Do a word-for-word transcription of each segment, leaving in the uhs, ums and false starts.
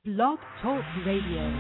Blog Talk Radio.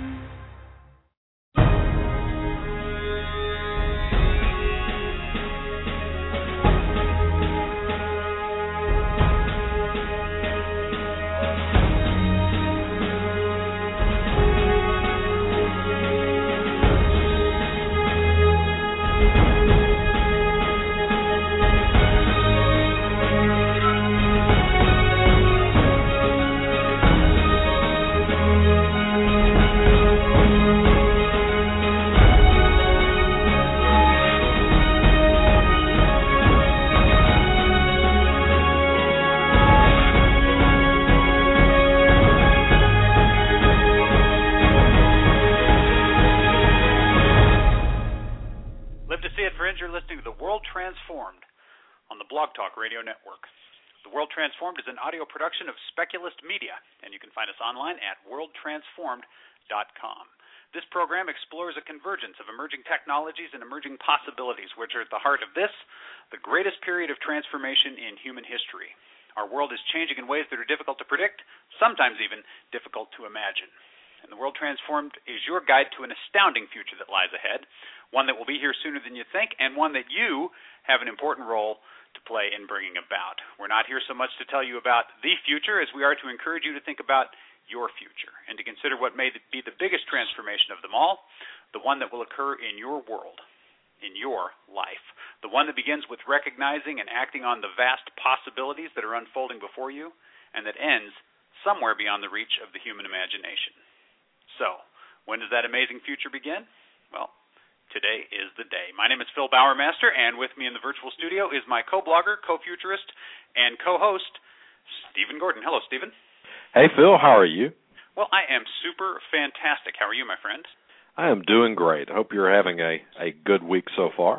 Transformed is an audio production of Speculist Media, and you can find us online at world transformed dot com. This program explores a convergence of emerging technologies and emerging possibilities, which are at the heart of this, the greatest period of transformation in human history. Our world is changing in ways that are difficult to predict, sometimes even difficult to imagine. And the World Transformed is your guide to an astounding future that lies ahead, one that will be here sooner than you think, and one that you have an important role to play in bringing about. We're not here so much to tell you about the future as we are to encourage you to think about your future and to consider what may be the biggest transformation of them all, the one that will occur in your world, in your life, the one that begins with recognizing and acting on the vast possibilities that are unfolding before you and that ends somewhere beyond the reach of the human imagination. So, when does that amazing future begin? Well, today is the day. My name is Phil Bowermaster, and with me in the virtual studio is my co-blogger, co-futurist, and co-host, Stephen Gordon. Hello, Stephen. Hey, Phil. How are you? Well, I am super fantastic. How are you, my friend? I am doing great. I hope you're having a, a good week so far.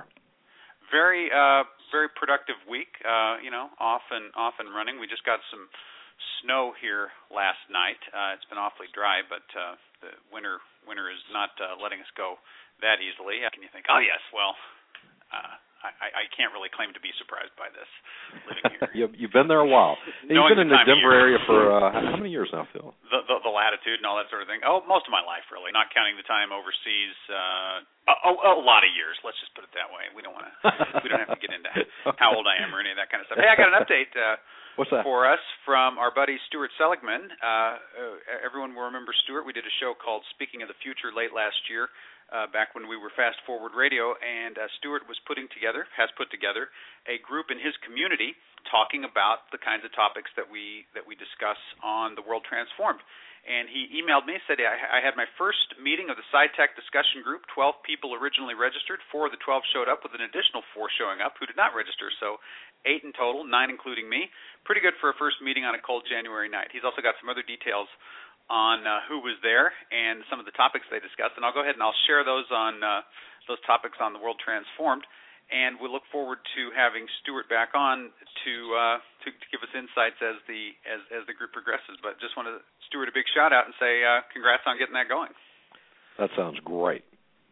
Very, uh, very productive week. Uh, you know, off and off and running. We just got some snow here last night. Uh, it's been awfully dry, but uh, the winter winter is not uh, letting us go that easily. Can you think, oh, yes, well, uh, I, I can't really claim to be surprised by this living here. You've been there a while. You've been in the Denver area for uh, how many years now, Phil? The, the, the latitude and all that sort of thing. Oh, most of my life, really, not counting the time overseas. Uh, a, a lot of years, let's just put it that way. We don't want to. We don't have to get into how old I am or any of that kind of stuff. Hey, I got an update. Uh, What's that? For us from our buddy Stuart Seligman. Uh, uh, everyone will remember Stuart. We did a show called Speaking of the Future late last year, uh, back when we were Fast Forward Radio, and uh, Stuart was putting together, has put together, a group in his community talking about the kinds of topics that we that we discuss on The World Transformed. And he emailed me, said, I, I had my first meeting of the SciTech discussion group. twelve people originally registered. Four of the twelve showed up, with an additional four showing up who did not register. So eight in total, nine including me. Pretty good for a first meeting on a cold January night. He's also got some other details on uh, who was there and some of the topics they discussed. And I'll go ahead and I'll share those on uh, those topics on The World Transformed. And we look forward to having Stuart back on to, uh, to to give us insights as the as as the group progresses. But just want to Stuart a big shout out and say uh, congrats on getting that going. That sounds great.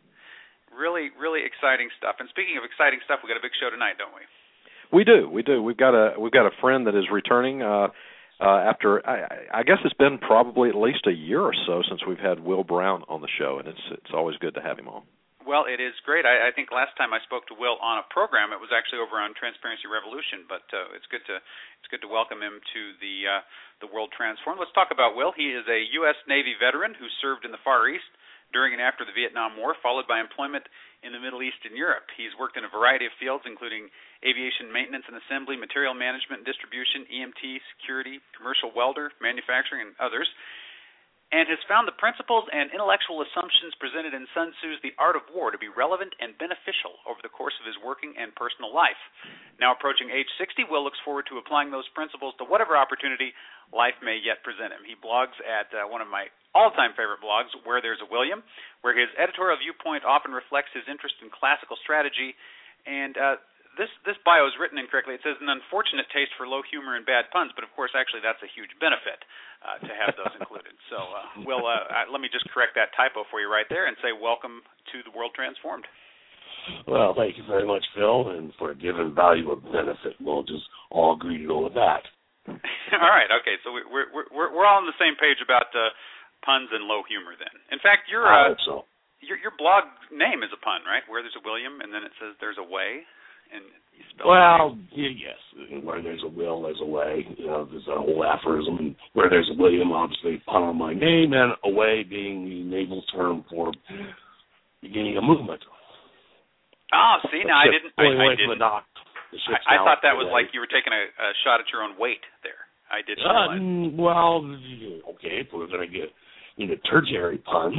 Really, really exciting stuff. And speaking of exciting stuff, we got a big show tonight, don't we? We do, we do. We've got a we've got a friend that is returning uh, uh, after I, I guess it's been probably at least a year or so since we've had Will Brown on the show, and it's it's always good to have him on. Well, it is great. I, I think last time I spoke to Will on a program, it was actually over on Transparency Revolution. But uh, it's good to it's good to welcome him to the uh, the World Transformed. Let's talk about Will. He is a U S Navy veteran who served in the Far East during and after the Vietnam War, followed by employment in the Middle East and Europe. He's worked in a variety of fields, including aviation maintenance and assembly, material management and distribution, E M T, security, commercial welder, manufacturing, and others, and has found the principles and intellectual assumptions presented in Sun Tzu's The Art of War to be relevant and beneficial over the course of his working and personal life. Now approaching age sixty, Will looks forward to applying those principles to whatever opportunity life may yet present him. He blogs at uh, one of my all-time favorite blogs, Where There's a William, where his editorial viewpoint often reflects his interest in classical strategy. And uh, this this bio is written incorrectly. It says an unfortunate taste for low humor and bad puns, but of course, actually, that's a huge benefit uh, to have those included. So, uh, Will, uh, uh, let me just correct that typo for you right there and say welcome to the World Transformed. Well, thank you very much, Phil, and for giving value a benefit. We'll just all agree to go with that. All right. Okay. So we, we're we're we're all on the same page about uh, puns and low humor. Then, in fact, your I uh, hope so. your your blog name is a pun, right? Where there's a William, and then it says there's a way, and you spell Well, yeah, yes. Where there's a will, there's a way. You know, there's a whole aphorism. And where there's a William, obviously, pun on my name, and a way being the naval term for beginning a movement. Oh, see, now I didn't. I, I didn't. Dock, I, I thought that was like you were taking a, a shot at your own weight there. I didn't uh, realize. Well, okay, if we're going to get into tertiary puns,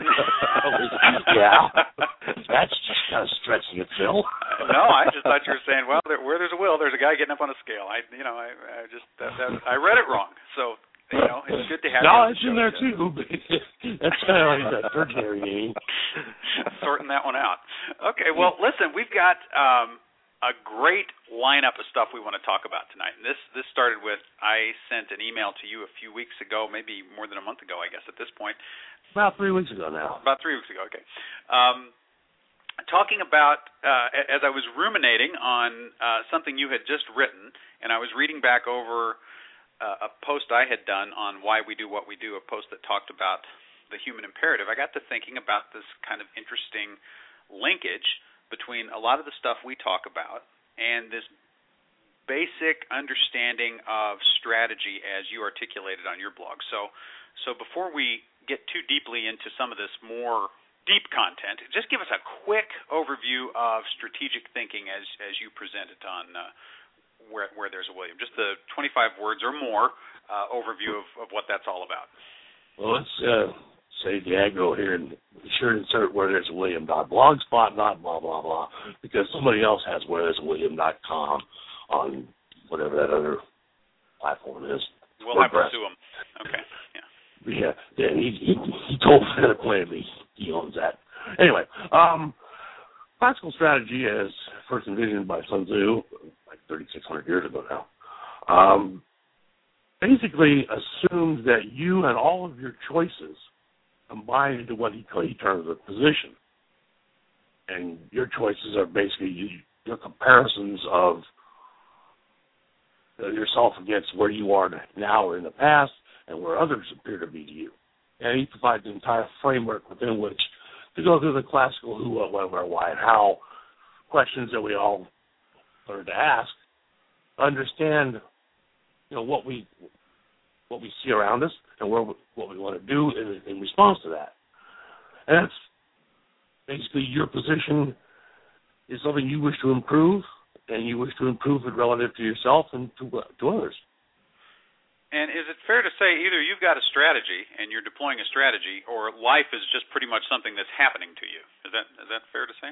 yeah, that's just kind of stretching it, Phil. No, I just thought you were saying, well, there, where there's a will, there's a guy getting up on a scale. I, you know, I, I just that, that, I read it wrong. So, you know, it's good to have. No, you it's in there too. That's kind of like that tertiary name. Sorting that one out. Okay, well, listen, we've got um, a great lineup of stuff we want to talk about tonight. And this this started with, I sent an email to you a few weeks ago, maybe more than a month ago, I guess, at this point. About three weeks ago now. About three weeks ago, okay. Um, talking about, uh, as I was ruminating on uh, something you had just written, and I was reading back over uh, a post I had done on Why We Do What We Do, a post that talked about the human imperative, I got to thinking about this kind of interesting linkage between a lot of the stuff we talk about and this basic understanding of strategy as you articulated on your blog. So, so before we get too deeply into some of this more deep content, just give us a quick overview of strategic thinking as as you present it on uh, where where there's a William. Just the twenty-five words or more uh, overview of, of what that's all about. Well, let's uh, say the aggro here and be sure to insert where there's a William dot blogspot, not blah blah blah, because somebody else has where there's a William dot com on whatever that other platform is. We'll have to sue him. Okay. Yeah. Yeah, yeah, he, he, he told Fed plainly he owns that. Anyway, um, classical strategy, as first envisioned by Sun Tzu, like thirty-six hundred years ago now, um, basically assumes that you and all of your choices combine into what he, he terms a position. And your choices are basically you, your comparisons of uh, yourself against where you are now or in the past, and where others appear to be to you. And he provides an entire framework within which to go through the classical who, what, when, where, why, and how questions that we all learn to ask, understand, you know, what we what we see around us and where, what we want to do in, in response to that. And that's basically your position is something you wish to improve, and you wish to improve it relative to yourself and to, to others. And is it fair to say either you've got a strategy and you're deploying a strategy, or life is just pretty much something that's happening to you? Is that is that fair to say?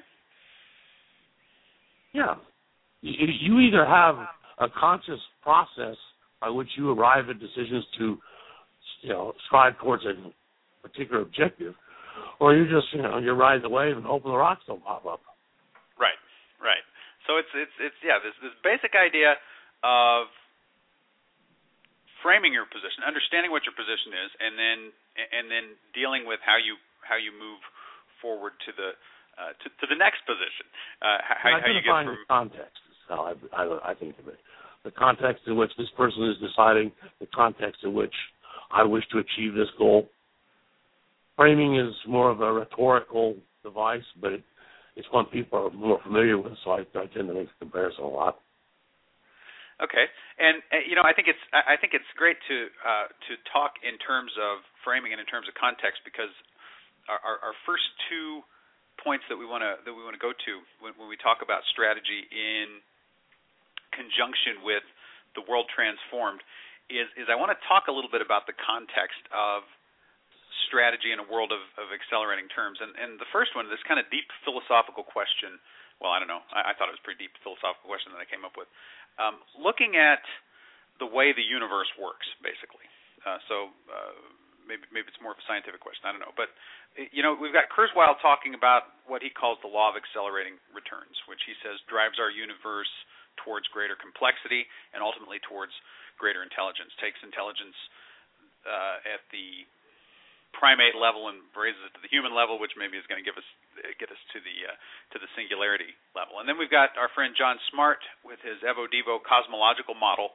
Yeah. You, you either have a conscious process by which you arrive at decisions to, you know, strive towards a particular objective, or you just, you know, you ride the wave and hope the rocks don't pop up. Right, right. So it's it's it's yeah, this this basic idea of framing your position, understanding what your position is, and then and then dealing with how you how you move forward to the uh, to, to the next position. Uh, how, how you get from context is how I, I, I think of it. The context in which this person is deciding, the context in which I wish to achieve this goal. Framing is more of a rhetorical device, but it, it's one people are more familiar with, so I, I tend to make the comparison a lot. Okay, and uh, you know, I think it's I think it's great to uh, to talk in terms of framing and in terms of context, because our, our, our first two points that we want to that we want to go to when, when we talk about strategy in conjunction with the world transformed is is I want to talk a little bit about the context of strategy in a world of, of accelerating terms, and and the first one, this kind of deep philosophical question. Well, I don't know. I, I thought it was a pretty deep philosophical question that I came up with. Um, looking at the way the universe works, basically. Uh, so uh, maybe maybe it's more of a scientific question. I don't know. But, you know, we've got Kurzweil talking about what he calls the law of accelerating returns, which he says drives our universe towards greater complexity and ultimately towards greater intelligence, takes intelligence uh, at the primate level and raises it to the human level, which maybe is going to give us get us to the uh, to the singularity level. And then we've got our friend John Smart with his Evo Devo cosmological model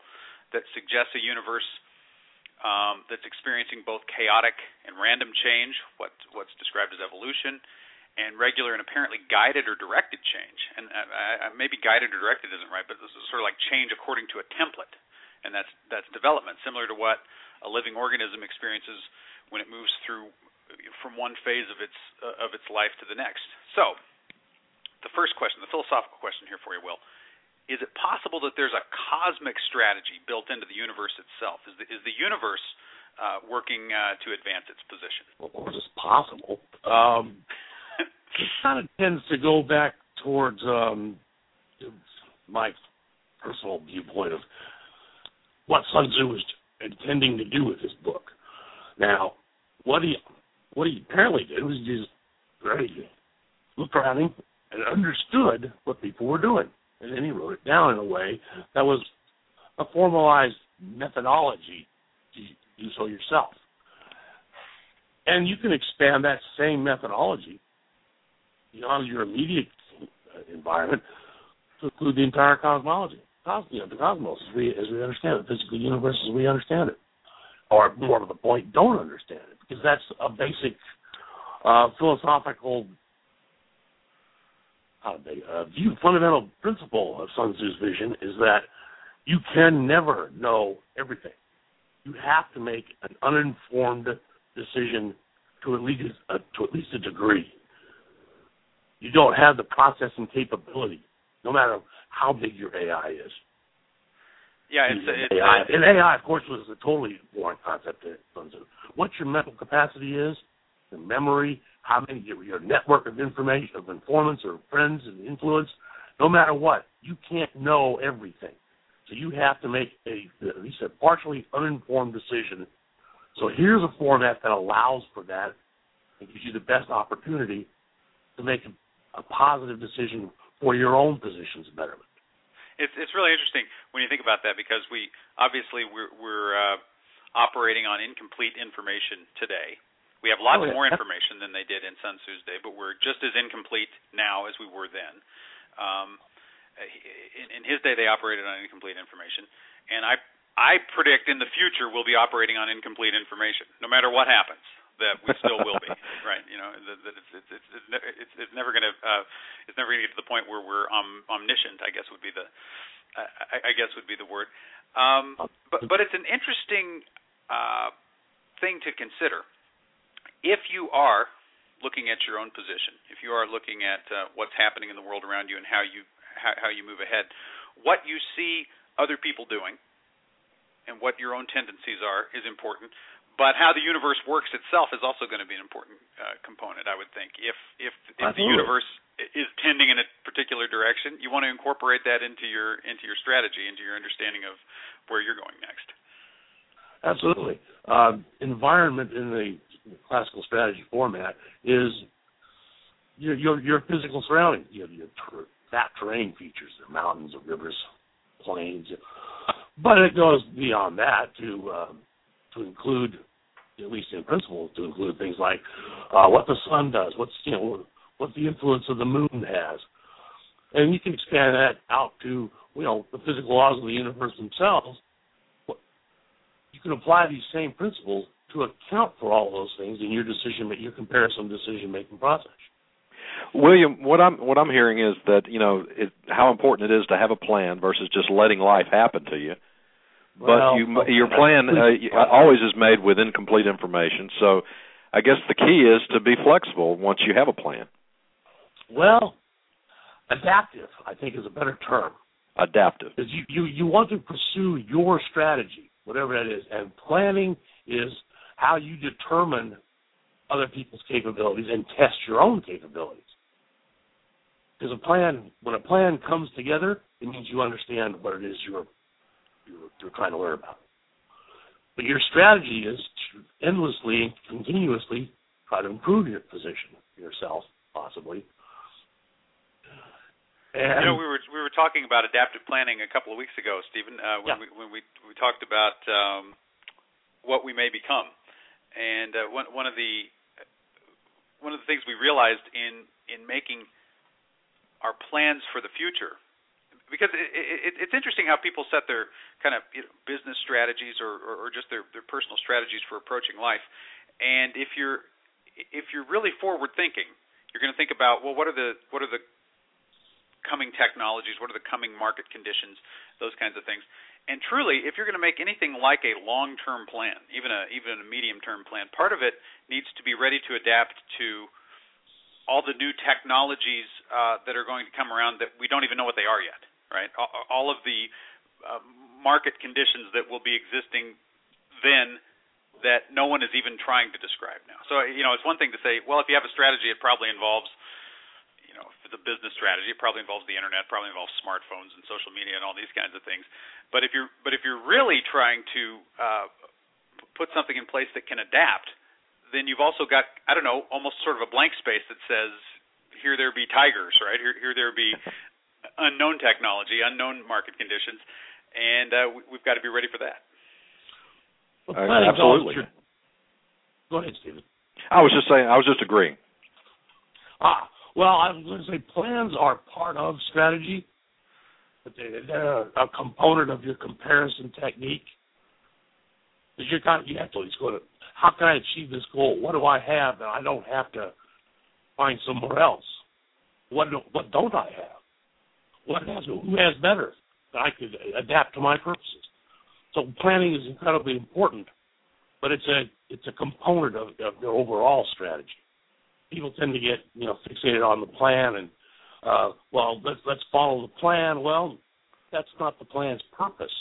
that suggests a universe um, that's experiencing both chaotic and random change, what, what's described as evolution, and regular and apparently guided or directed change. And uh, maybe guided or directed isn't right, but this is sort of like change according to a template, and that's that's development, similar to what a living organism experiences when it moves through from one phase of its uh, of its life to the next. So, the first question, the philosophical question here for you, Will. Is it possible that there's a cosmic strategy built into the universe itself? Is the, is the universe uh, working uh, to advance its position? Well, of course, it's possible. Um, it kind of tends to go back towards um, my personal viewpoint of what Sun Tzu was intending to do with this book. Now, what he what he apparently did was just very looked around him and understood what people were doing. And then he wrote it down in a way that was a formalized methodology to do so yourself. And you can expand that same methodology beyond your immediate environment to include the entire cosmology, you know, the cosmos as we, as we understand it, the physical universe as we understand it. Or more to the point, don't understand it, because that's a basic uh, philosophical Uh, the uh, view, fundamental principle of Sun Tzu's vision is that you can never know everything. You have to make an uninformed decision to at least uh, to at least a degree. You don't have the processing capability, no matter how big your A I is. Yeah, it's, it's A I. And A I, of course, was a totally foreign concept to Sun Tzu. What your mental capacity is, the memory, how many your, your network of information, of informants or friends and influence, no matter what, you can't know everything. So you have to make a, at least a partially uninformed decision. So here's a format that allows for that and gives you the best opportunity to make a, a positive decision for your own position's betterment. It's it's really interesting when you think about that, because we obviously we're, we're uh, operating on incomplete information today. We have lots oh, yeah. more information than they did in Sun Tzu's day, but we're just as incomplete now as we were then. Um, in, in his day, they operated on incomplete information, and I I predict in the future we'll be operating on incomplete information, no matter what happens. That we still will be, right? You know, that, that it's, it's it's it's it's never going to uh, it's never going to get to the point where we're um, omniscient. I guess would be the I, I guess would be the word. Um, but but it's an interesting uh, thing to consider. If you are looking at your own position, if you are looking at uh, what's happening in the world around you and how you how, how you move ahead, what you see other people doing and what your own tendencies are is important. But how the universe works itself is also going to be an important uh, component, I would think. If if, if the universe is tending in a particular direction, you want to incorporate that into your into your strategy, into your understanding of where you're going next. Absolutely. Uh, environment in the classical strategy format is your your, your physical surroundings. You have your ter- fat terrain features, the mountains, the rivers, plains. But it goes beyond that to uh, to include, at least in principle, to include things like uh, what the sun does, what's you know what the influence of the moon has, and you can expand that out to you know the physical laws of the universe themselves. You can apply these same principles to account for all those things in your decision, your comparison decision-making process. William, what I'm what I'm hearing is that you know it, how important it is to have a plan versus just letting life happen to you. But well, you, your plan uh, always is made with incomplete information. So I guess the key is to be flexible once you have a plan. Well, adaptive, I think, is a better term. Adaptive. Because you, you, you want to pursue your strategy, whatever that is, and planning is how you determine other people's capabilities and test your own capabilities. Because a plan, when a plan comes together, it means you understand what it is you're You're, you're trying to learn about. But your strategy is to endlessly and continuously try to improve your position, yourself, possibly. And you know, we were we were talking about adaptive planning a couple of weeks ago, Stephen, uh, when, yeah. we, when we we talked about um, what we may become, and uh, one one of the one of the things we realized in in making our plans for the future because it, it, it's interesting how people set their kind of you know, business strategies or, or, or just their, their personal strategies for approaching life. And if you're if you're really forward thinking, you're going to think about, well, what are the what are the coming technologies, what are the coming market conditions, those kinds of things. And truly, if you're going to make anything like a long-term plan, even a even a medium-term plan, part of it needs to be ready to adapt to all the new technologies uh, that are going to come around that we don't even know what they are yet, right? All of the uh, market conditions that will be existing then that no one is even trying to describe now. So, you know, it's one thing to say, well, if you have a strategy, it probably involves, you know, if it's a business strategy, it probably involves the internet, probably involves smartphones and social media and all these kinds of things. But if you're but if you're really trying to uh, put something in place that can adapt, then you've also got, I don't know, almost sort of a blank space that says, here there be tigers, right? Here, here there be unknown technology, unknown market conditions, and uh, we, we've got to be ready for that. Well, uh, absolutely. Your... Go ahead, Stephen. I was just saying, I was just agreeing. Ah, well, I was going to say plans are part of strategy, but they're a component of your comparison technique. Because you're kind of, you have to always go to, how can I achieve this goal? What do I have that I don't have to find somewhere else? What do, what don't I have? What has who has better that I could adapt to my purposes? So planning is incredibly important, but it's a it's a component of, of the overall strategy. People tend to get you know fixated on the plan and uh, well let's let's follow the plan. Well, that's not the plan's purpose.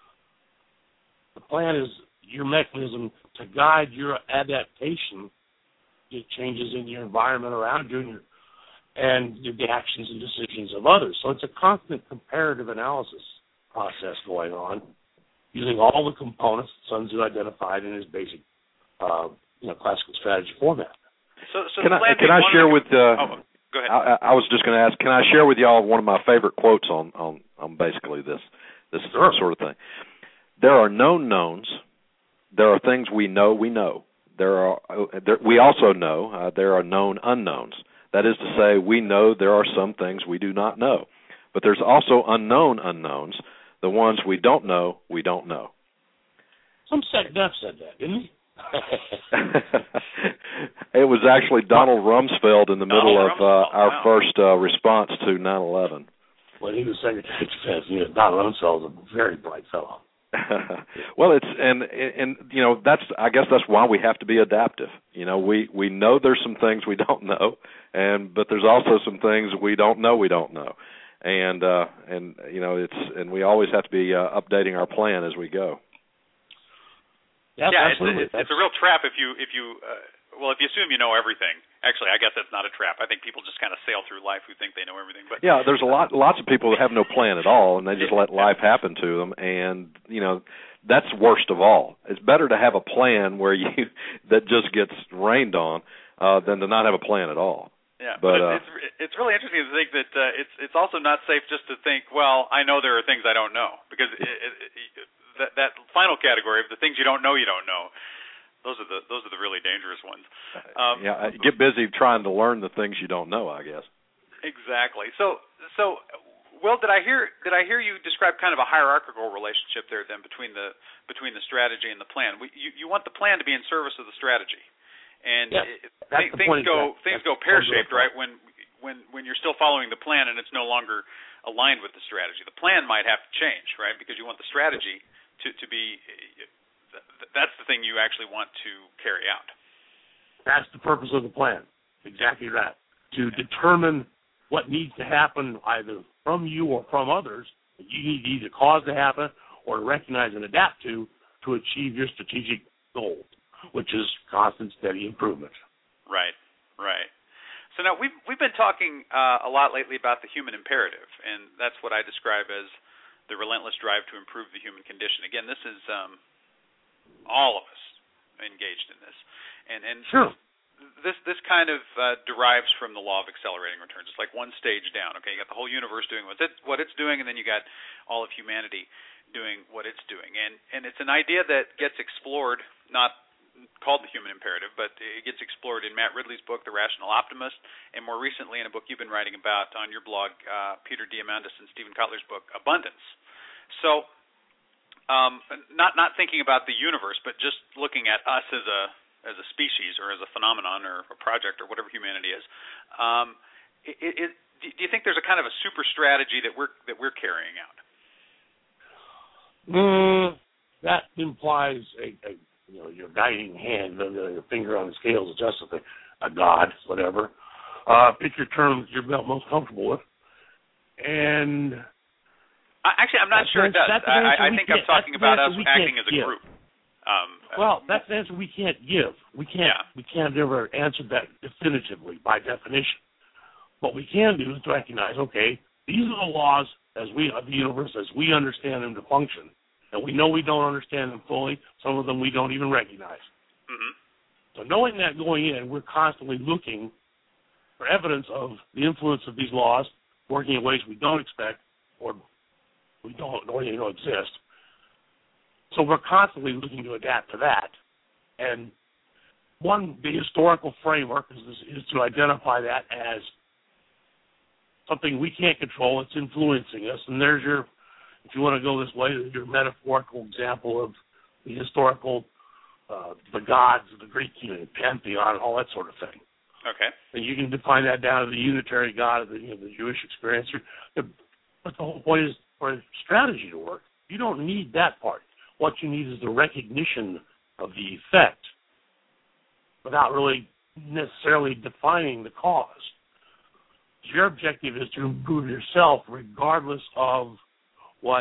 The plan is your mechanism to guide your adaptation to changes in your environment around you and, your, and the actions and decisions of others. So it's a constant comparative analysis process going on, using all the components that Sun Tzu identified in his basic, uh, you know, classical strategy format. So, so can I can I share with? Uh, oh, go ahead. I, I was just going to ask. Can I share with y'all one of my favorite quotes on on, on basically this this sure. sort of thing? There are known knowns. There are things we know we know. There are there, we also know uh, there are known unknowns. That is to say, we know there are some things we do not know, but there's also unknown unknowns. The ones we don't know, we don't know. Some said Duff said that, didn't he? It was actually Donald Rumsfeld in the middle Donald of uh, our wow. first uh, response to nine eleven. When he was Secretary of Defense, you know, Donald Rumsfeld was a very bright fellow. Well, it's and and you know that's I guess that's why we have to be adaptive. You know, we we know there's some things we don't know, and but there's also some things we don't know we don't know. And uh, and you know it's and we always have to be uh, updating our plan as we go. Yep, yeah, absolutely. It's, it's, it's a real trap if you if you uh, well if you assume you know everything. Actually, I guess that's not a trap. I think people just kind of sail through life who think they know everything. But yeah, there's a lot lots of people that have no plan at all, and they just let life happen to them. And you know that's worst of all. It's better to have a plan where you that just gets rained on uh, than to not have a plan at all. Yeah, but, but uh, it's it's really interesting to think that uh, it's it's also not safe just to think, well, I know there are things I don't know, because it, it, it, that that final category of the things you don't know you don't know, those are the those are the really dangerous ones. Um, yeah, get busy trying to learn the things you don't know, I guess. Exactly. So so, Will, did I hear did I hear you describe kind of a hierarchical relationship there then between the between the strategy and the plan? We, you you want the plan to be in service of the strategy. And yes, it, th- things go that, things go pear-shaped, right? When when when you're still following the plan and it's no longer aligned with the strategy. The plan might have to change, right? Because you want the strategy to to be. That's the thing you actually want to carry out. That's the purpose of the plan. Exactly that. To determine what needs to happen either from you or from others that you need to either cause to happen or to recognize and adapt to to achieve your strategic goal, which is constant, steady improvement. Right, right. So now we've we've been talking uh, a lot lately about the human imperative, and that's what I describe as the relentless drive to improve the human condition. Again, this is um, all of us engaged in this, and and sure. this this kind of uh, derives from the law of accelerating returns. It's like one stage down. Okay, you got the whole universe doing what it what it's doing, and then you got all of humanity doing what it's doing, and and it's an idea that gets explored not called The Human Imperative, but it gets explored in Matt Ridley's book, The Rational Optimist, and more recently in a book you've been writing about on your blog, uh, Peter Diamandis and Stephen Kotler's book, Abundance. So, um, not not thinking about the universe, but just looking at us as a as a species or as a phenomenon or a project or whatever humanity is. Um, it, it, do you think there's a kind of a super strategy that we're that we're carrying out? Mm, that implies a, a you know your guiding hand, your finger on the scales, just a, thing, a god, whatever. Uh, pick your term that you're most comfortable with, and uh, actually, I'm not sure it does. I, I think I'm talking about us acting as a give. group. Um, well, that's the answer we can't give. We can't. Yeah. We can't ever answer that definitively by definition. What we can do is to recognize, okay, these are the laws as we of the universe as we understand them to function, and we know we don't understand them fully. Some of them we don't even recognize. Mm-hmm. So knowing that going in, we're constantly looking for evidence of the influence of these laws working in ways we don't expect or we don't or you know exist. So we're constantly looking to adapt to that. And one, the historical framework is, is to identify that as something we can't control. It's influencing us. And there's your, if you want to go this way, your metaphorical example of the historical, uh, the gods of the Greek community, pantheon, and all that sort of thing. Okay. And you can define that down to the unitary God of the, you know, the Jewish experience. But the whole point is for a strategy to work, you don't need that part. What you need is the recognition of the effect without really necessarily defining the cause. Your objective is to improve yourself regardless of what,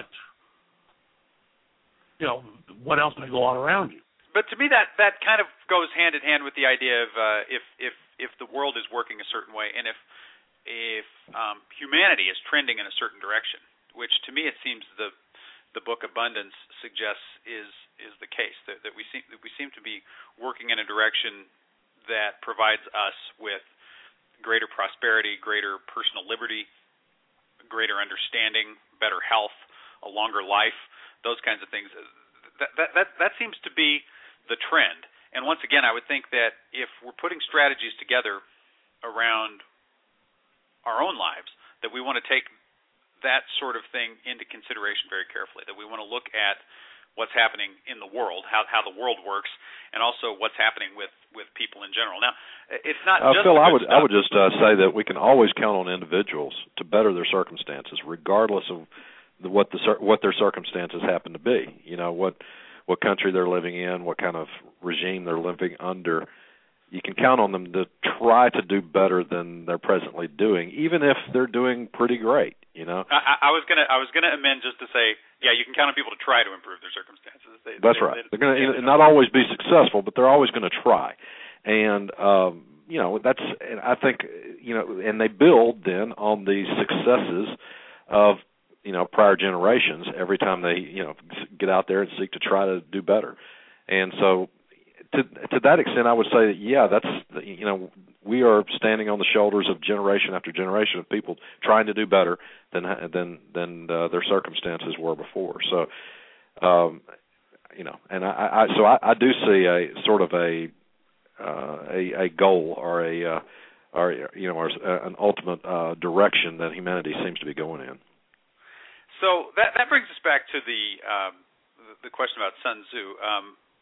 you know, what else may go on around you. But to me, that, that kind of goes hand in hand with the idea of uh, if if if the world is working a certain way, and if if um, humanity is trending in a certain direction, which to me it seems the the book Abundance suggests is is the case, that, that we seem that we seem to be working in a direction that provides us with greater prosperity, greater personal liberty, greater understanding, better health, a longer life, those kinds of things. That that that, that seems to be the trend. And once again, I would think that if we're putting strategies together around our own lives, that we want to take that sort of thing into consideration very carefully, that we want to look at what's happening in the world, how how the world works, and also what's happening with, with people in general. Now, it's not uh, just Phil, I would stuff. I would just uh, say that we can always count on individuals to better their circumstances, regardless of the, what the what their circumstances happen to be. You know, what what country they're living in, what kind of regime they're living under. You can count on them to try to do better than they're presently doing, even if they're doing pretty great. You know, I, I was gonna I was gonna amend just to say, yeah, you can count on people to try to improve their circumstances. They, That's they, right. They, they're going to not always be successful, but they're always going to try. And um, you know, that's and I think you know, and they build then on the successes of you know prior generations every time they you know get out there and seek to try to do better. And so, to to that extent, I would say that yeah, that's you know we are standing on the shoulders of generation after generation of people trying to do better than than than uh, their circumstances were before. So, um, you know, and I, I so I, I do see a sort of a uh, a, a goal or a uh, or you know or an ultimate uh, direction that humanity seems to be going in. So that that brings us back to the um, the question about Sun Tzu. Um,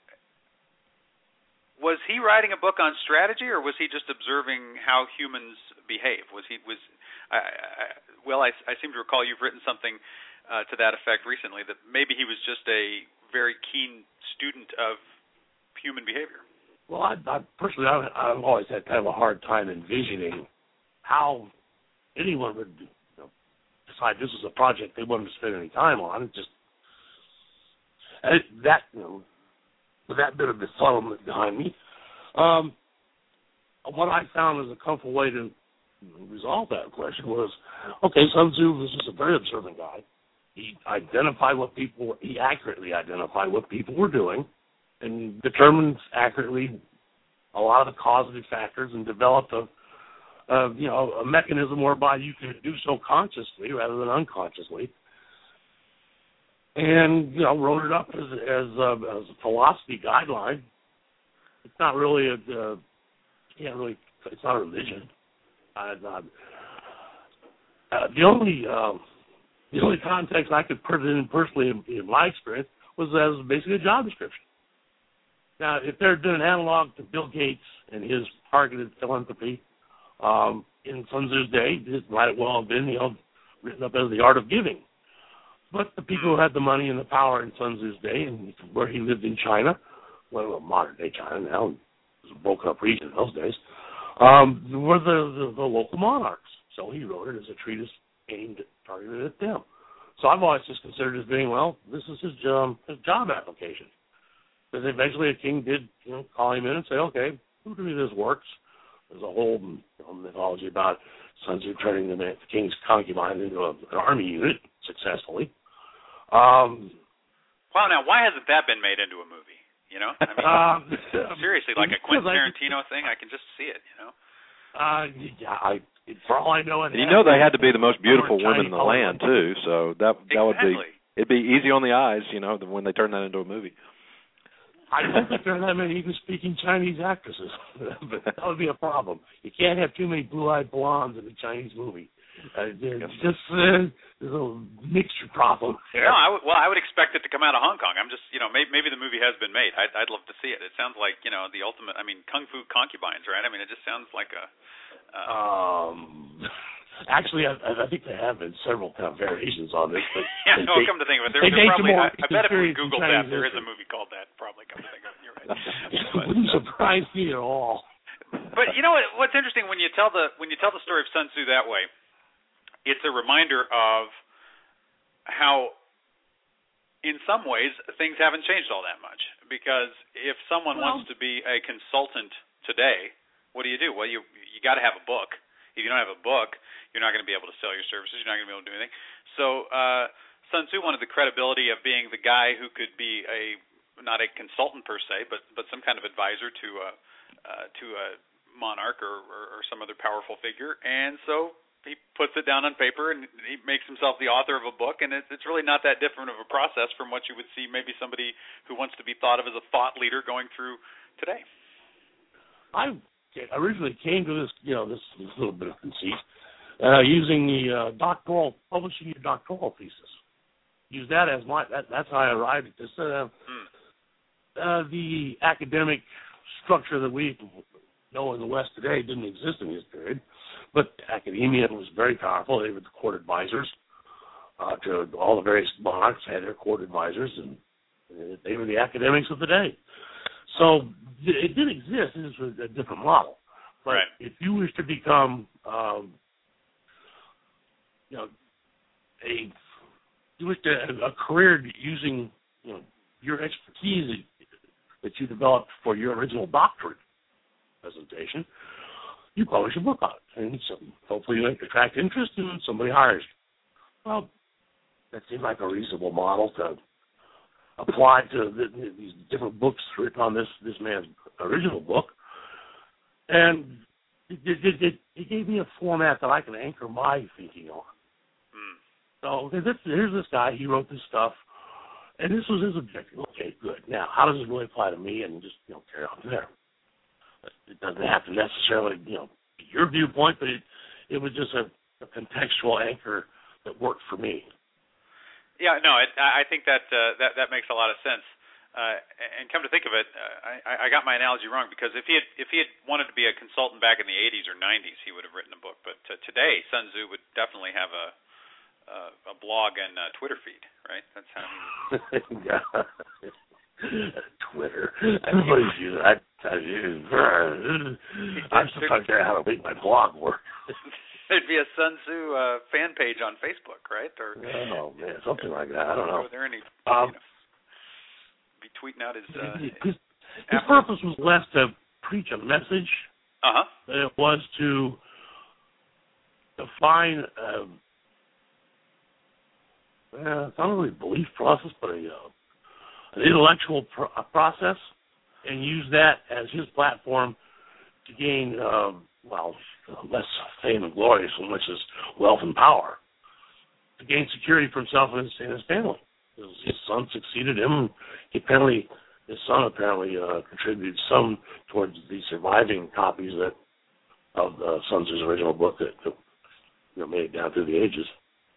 Was he writing a book on strategy, or was he just observing how humans behave? Was he was I, I, well? I, I seem to recall you've written something uh, to that effect recently. That maybe he was just a very keen student of human behavior. Well, I, I personally, I, I've always had kind of a hard time envisioning how anyone would you know, decide this is a project they wanted to spend any time on. It just it, that you know. With that bit of befuddlement behind me, um, what I found as a comfortable way to resolve that question was, okay, Sun Tzu was just a very observant guy. He identified what people were, he accurately identified what people were doing and determined accurately a lot of the causative factors and developed a, a you know, a mechanism whereby you could do so consciously rather than unconsciously. And, you know, wrote it up as as a, as a philosophy guideline it's not really a, uh, can't really, it's not a religion. Uh, not, uh, the only um, the only context I could put it in personally in, in my experience was as basically a job description. Now, if there had been an analog to Bill Gates and his targeted philanthropy um, in Sun Tzu's day, it might well have been, you know, written up as the art of giving. But the people who had the money and the power in Sun Tzu's day, and where he lived in China, well, modern day China now, it was a broken up region in those days, um, were the, the, the local monarchs. So he wrote it as a treatise aimed, targeted at them. So I've always just considered it as being, well, this is his, um, his job application. Because eventually a king did, you know, call him in and say, okay, prove to me this works. There's a whole you know, mythology about Sun Tzu turning the, the king's concubine into a, an army unit successfully. Um, well, now, why hasn't that been made into a movie? You know, I mean, um, seriously, like a Quentin Tarantino thing, I can just see it. You know. Uh, yeah, I, for all I know, it and you know they had to be the most beautiful women in the land too. So that that exactly. would be it'd be easy on the eyes, you know, when they turn that into a movie. I don't think there are that many English-speaking Chinese actresses, but that would be a problem. You can't have too many blue-eyed blondes in a Chinese movie. Uh, there's just uh, there's a mixture problem there. No, I would, well, I would expect it to come out of Hong Kong. I'm just, you know, maybe, maybe the movie has been made. I'd, I'd love to see it. It sounds like, you know, the ultimate. I mean, Kung Fu concubines, right? I mean, it just sounds like a. Uh, um. Actually, I, I think there have been several kind of variations on this. But yeah, no, they, come to think of it, there, they there probably. I, I bet if we Google that, there is a movie called that. Probably, come to think of it, you're right. It wouldn't surprise me at all. But you know what? What's interesting when you tell the when you tell the story of Sun Tzu that way, it's a reminder of how, in some ways, things haven't changed all that much. Because if someone well, wants to be a consultant today, what do you do? Well, you you got to have a book. If you don't have a book, you're not going to be able to sell your services. You're not going to be able to do anything. So uh, Sun Tzu wanted the credibility of being the guy who could be a not a consultant per se, but but some kind of advisor to a uh, to a monarch or, or, or some other powerful figure. And so he puts it down on paper and he makes himself the author of a book. And it's, it's really not that different of a process from what you would see maybe somebody who wants to be thought of as a thought leader going through today. I originally came to this, you know, this, this little bit of conceit uh, using the uh, doctoral, publishing your doctoral thesis. Use that as my, that, that's how I arrived at this. Uh, hmm. uh, the academic structure that we know in the West today didn't exist in this period, but academia was very powerful. They were the court advisors uh, to all the various monarchs had their court advisors, and they were the academics of the day. So it did exist. This was a different model. But right. if you wish to become, um, you know, a you wish to a career using, you know, your expertise that you developed for your original doctorate presentation, you publish a book on it, and so hopefully you attract interest and somebody hires you. Well, that seems like a reasonable model to apply to the, these different books written on this, this man's original book. And it, it, it, it gave me a format that I can anchor my thinking on. Mm. So this, here's this guy, he wrote this stuff, and this was his objective. Okay, good. Now, how does it really apply to me? And just, you know, carry on from there. It doesn't have to necessarily, you know, be your viewpoint, but it, it was just a, a contextual anchor that worked for me. Yeah, no, it, I think that, uh, that that makes a lot of sense. Uh, and come to think of it, uh, I, I got my analogy wrong because if he had if he had wanted to be a consultant back in the eighties or nineties, he would have written a book. But uh, today, Sun Tzu would definitely have a uh, a blog and a Twitter feed, right? That's how. He... Twitter. Everybody's using that. I'm still trying to figure out how to make my blog work. There'd be a Sun Tzu uh, fan page on Facebook, right? Or oh man, something like that. I don't know. Are there any? Um, you know, be tweeting out his. Uh, his, his purpose was less to preach a message uh-huh. than it was to define. Uh, uh, it's not really a belief process, but a uh, an intellectual pro- process, and use that as his platform to gain, uh, well, less fame and glory, so much as wealth and power, to gain security for himself and his, and his family. His son succeeded him, and he apparently his son apparently uh, contributed some towards the surviving copies that of the Sun Tzu's original book that, that you know, made it down through the ages.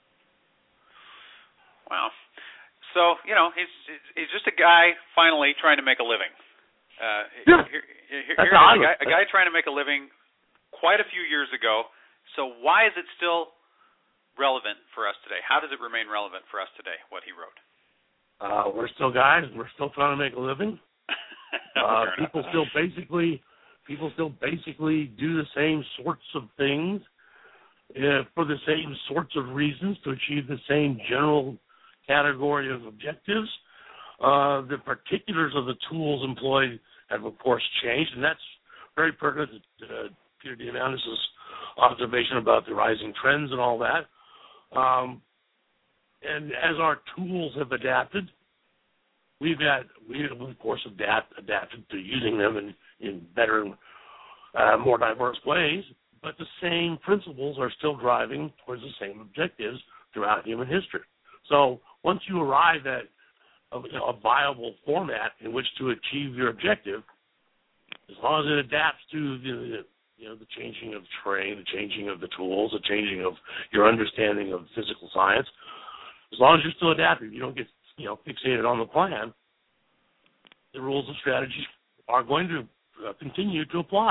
Wow. So, you know, he's he's just a guy finally trying to make a living. Uh, yeah. Here, here, That's here how I a, guy, look. a guy trying to make a living quite a few years ago. So why is it still relevant for us today? How does it remain relevant for us today, what he wrote? Uh, we're still guys. We're still trying to make a living. uh, people still basically, people still basically do the same sorts of things uh, for the same sorts of reasons to achieve the same general category of objectives. Uh, the particulars of the tools employed have, of course, changed, and that's very pertinent to uh, Peter Diamandis' observation about the rising trends and all that. Um, and as our tools have adapted, we've had, we have, of course, adapt, adapted to using them in, in better, uh, more diverse ways, but the same principles are still driving towards the same objectives throughout human history. So once you arrive at a, you know, a viable format in which to achieve your objective, as long as it adapts to the, you know, the changing of terrain, the changing of the tools, the changing of your understanding of physical science, as long as you're still adaptive, you don't get, you know, fixated on the plan, the rules and strategies are going to uh, continue to apply.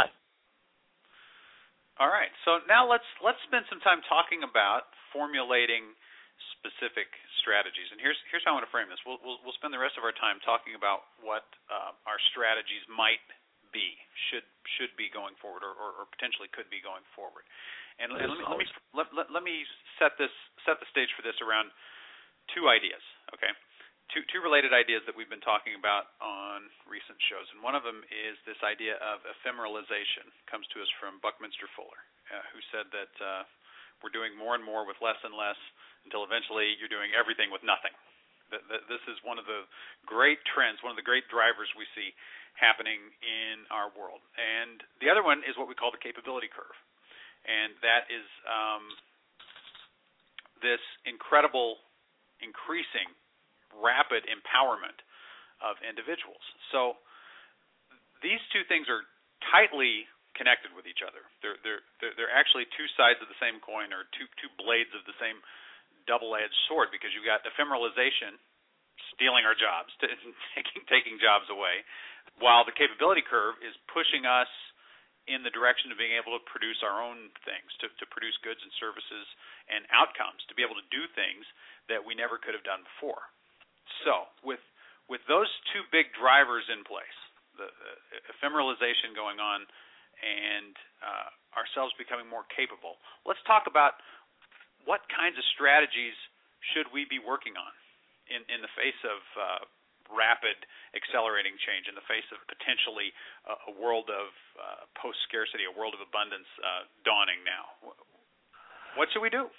All right. So now let's let's spend some time talking about formulating specific strategies. And here's here's how I want to frame this. We'll we'll, we'll spend the rest of our time talking about what uh, our strategies might be, should should be going forward, or, or, or potentially could be going forward. And, and let me let me let, let, let me set this set the stage for this around two ideas. Okay, two two related ideas that we've been talking about on recent shows. And one of them is this idea of ephemeralization. It comes to us from Buckminster Fuller, uh, who said that uh, we're doing more and more with less and less, until eventually you're doing everything with nothing. This is one of the great trends, one of the great drivers we see happening in our world. And the other one is what we call the capability curve. And that is um, this incredible, increasing, rapid empowerment of individuals. So these two things are tightly connected with each other. They're, they're, they're actually two sides of the same coin, or two, two blades of the same double-edged sword, because you've got ephemeralization stealing our jobs, taking taking jobs away, while the capability curve is pushing us in the direction of being able to produce our own things, to, to produce goods and services and outcomes, to be able to do things that we never could have done before. So with with those two big drivers in place, the uh, ephemeralization going on and uh, ourselves becoming more capable, let's talk about what kinds of strategies should we be working on in, in the face of uh, rapid, accelerating change, in the face of potentially uh, a world of uh, post-scarcity, a world of abundance uh, dawning now? What should we do?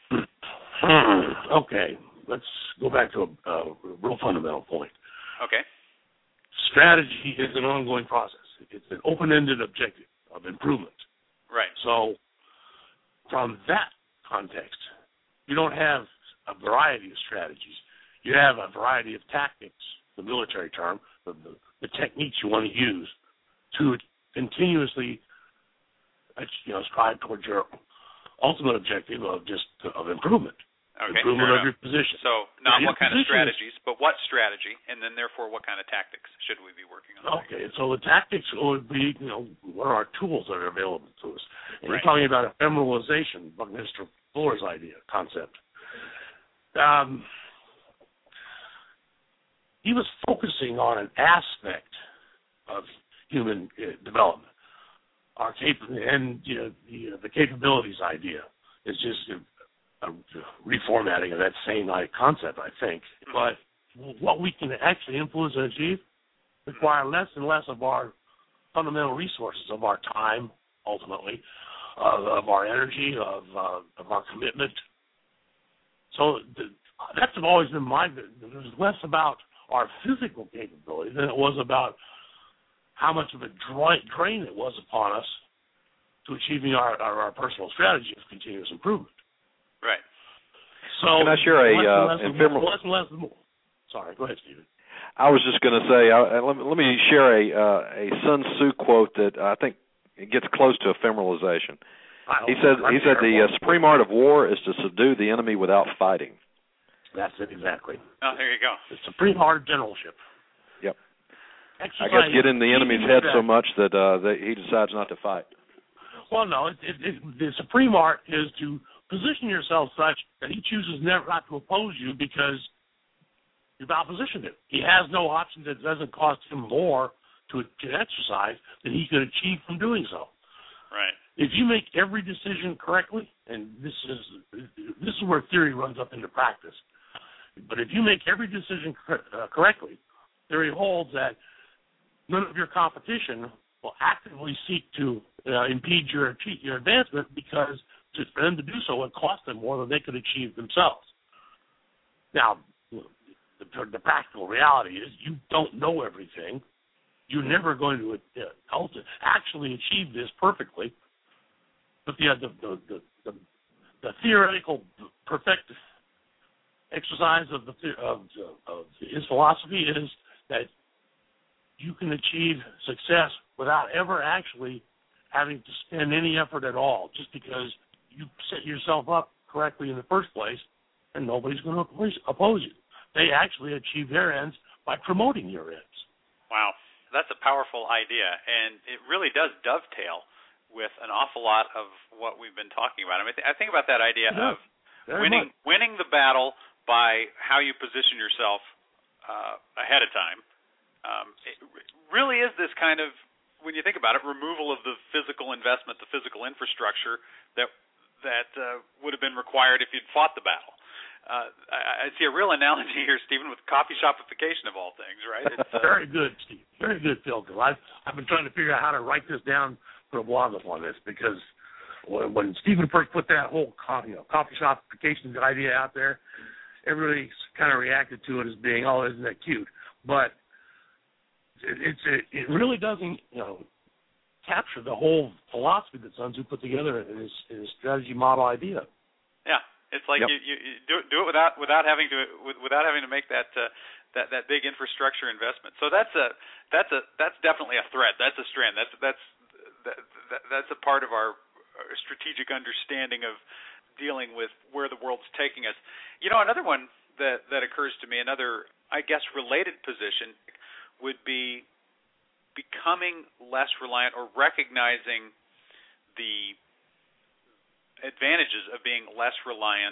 Okay, let's go back to a, a real fundamental point. Okay. Strategy is an ongoing process. It's an open-ended objective of improvement. Right. So from that context, you don't have a variety of strategies. You have a variety of tactics, the military term, the, the, the techniques you want to use to continuously, you know, strive towards your ultimate objective of just of improvement, okay, improvement of your position. So not your what kind of strategies, is, but what strategy, and then therefore what kind of tactics should we be working on? Okay, so the tactics would be, you know, what are our tools that are available to us? And right. You're talking about ephemeralization, Buckminster Fuller's idea, concept. Um, he was focusing on an aspect of human uh, development, our cap- and you know, the, uh, the capabilities idea is just a, a reformatting of that same concept, I think. But what we can actually influence and achieve require less and less of our fundamental resources, of our time, ultimately, of, of our energy, of, uh, of our commitment. So the, that's always been my business. It was less about our physical capability than it was about how much of a drain it was upon us to achieving our, our, our personal strategy of continuous improvement. Right. So can I share a less uh, less ephemeral? Less and less, less, sorry, go ahead, Stephen. I was just going to say, uh, let, me, let me share a uh, a Sun Tzu quote that I think it gets close to ephemeralization. He said, he said the uh, supreme art of war is to subdue the enemy without fighting. That's it, exactly. Oh, there you go. The supreme art of generalship. Yep. Exercise, I guess get in the enemy's head so much that, uh, that he decides not to fight. Well, no, it, it, it, the supreme art is to position yourself such that he chooses never not to oppose you because you've outpositioned him. He has no option that doesn't cost him more to, to exercise than he could achieve from doing so. Right. If you make every decision correctly, and this is this is where theory runs up into practice, but if you make every decision cor- uh, correctly, theory holds that none of your competition will actively seek to uh, impede your your advancement because to, for them to do so would cost them more than they could achieve themselves. Now, the, the practical reality is you don't know everything. You're never going to uh, actually achieve this perfectly. But the, the, the, the, the, the theoretical perfect exercise of, the, of, of his philosophy is that you can achieve success without ever actually having to spend any effort at all, just because you set yourself up correctly in the first place, and nobody's going to oppose, oppose you. They actually achieve their ends by promoting your ends. Wow, that's a powerful idea, and it really does dovetail with an awful lot of what we've been talking about. I mean, I think about that idea yeah, of winning much. winning the battle by how you position yourself uh, ahead of time. Um, it really is this kind of, when you think about it, removal of the physical investment, the physical infrastructure that that uh, would have been required if you'd fought the battle. Uh, I, I see a real analogy here, Stephen, with coffee shopification of all things, right? It's, uh, Very good, Steve. Very good, Phil. I've, I've been trying to figure out how to write this down, put a blog up on this, because when, when Stephen first put that whole coffee, you know, coffee shopification idea out there, everybody kind of reacted to it as being, oh, isn't that cute? But it, it's it, it really doesn't, you know, capture the whole philosophy that Sun Tzu put together in his, in his strategy model idea. Yeah, it's like yep. you, you, you do, do it without without having to without having to make that uh, that that big infrastructure investment. So that's a that's a that's definitely a threat. That's a strand. That's that's that, that, that's a part of our strategic understanding of dealing with where the world's taking us. You know, another one that that occurs to me, another I guess related position, would be becoming less reliant or recognizing the advantages of being less reliant